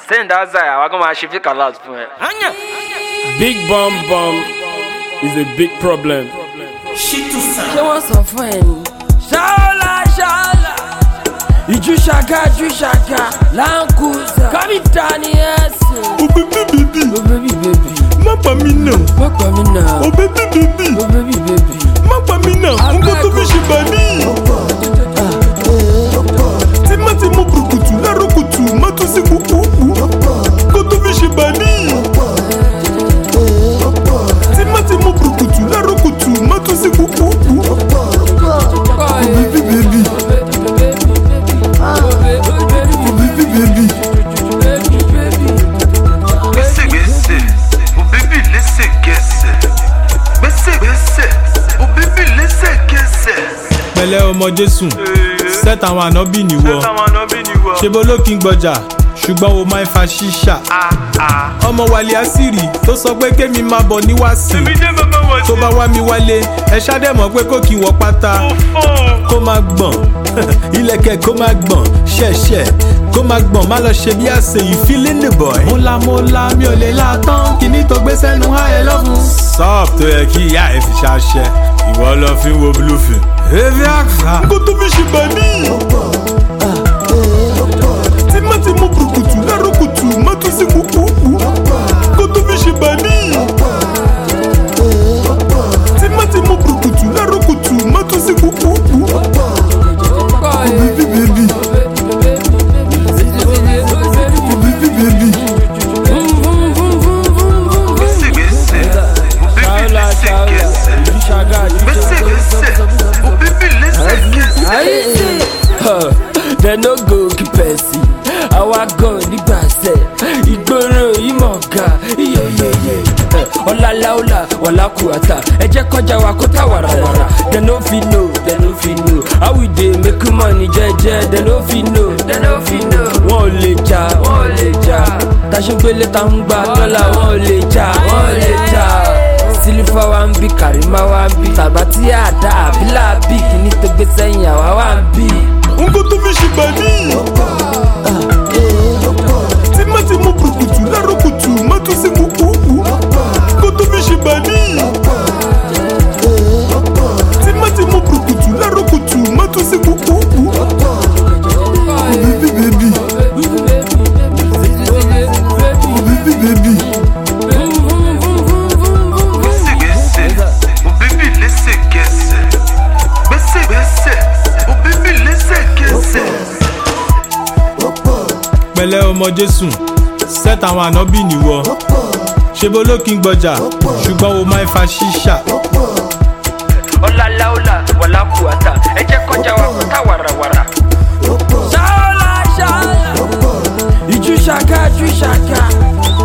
Send that Zaya, we're gonna shift a lot for it. Big bomb is a big problem. She wants some friend. Shala. Iju shaka, Lankuza. Come in, Tani, yes. Oh baby. Mapa me now. Oh baby. Mapa me now. On go to Vishibani. Timati mo brukutu, la rokutu, matusi kuku. Go to Vishibani. Timati mo brukutu, la rokutu, matusi kuku. Oh baby. Pẹ̀lẹ́ ọmọ Jésù, set àwọn ànábì níwọ. Ṣé bó ló kí n gbọjà, ṣùgbọ́n o máa ń fa ṣíṣà. Ọmọ Wálé Àṣírí tó sọ pé kémi máa bọ̀ níwàásù. Tó bá wá mi wálé, ẹ ṣáde mọ̀ pé kò kí wọ pátá. Kó máa gbọ̀n, ilẹ̀kẹ̀ kó máa gbọ̀n, ṣẹ̀ṣẹ̀. Kó máa gbọ̀n má lọ ṣe bí àṣẹ yìí feeling the boy. Mo la mi ò lè la tán, kíní tó gbé sẹ́nu ayẹ lọ́fun. Sọ́ọ̀p tó yẹ kí ìyá ẹ̀ fi ṣaṣẹ, ìwọ lọ fi wo bluefin. Evi àkàrà. Nǹkan tó fi ṣe bàní. Tímátì mo burúkutu lárúkutu má tún sí kúkú. Nǹkan tó fi ṣe bàní. Tímátì mo burúkutu lárúkutu má tún sí kúkú. Baby. They no go keep person. Our gun the basse. Igboro imoga. Ola wala kuata. Eje koja wa kota warawara. They no fit know. How we dey make money jeje. They no fit know. Wọ́n lè jà. Tashingbele tangba dola. Wọ́n lè jà. Silifa wa ń bí, Karima wa ń bí, Tàbátí àdá àbílà bí, kìíní tó gbé sẹ́yìn àwa wa ń bí. Nǹkan tó fi ṣe bàní. Tímátì mo burúkutu lárúkutu má tún sí kúkú. Nǹkan tó fi ṣe bàní. Tímátì mo burúkutu lárúkutu má tún sí kúkú. Baby. Pẹ̀lẹ́ ọmọ Jésù, set àwọn ànábì níwọ. Ṣé bó ló kí n gbọjà, ṣùgbọ́n o máa ń fa ṣíṣà. Ola wala kuata. Ẹ jẹ́ kọjá wa kọta warawara. Shala. Iju shaka.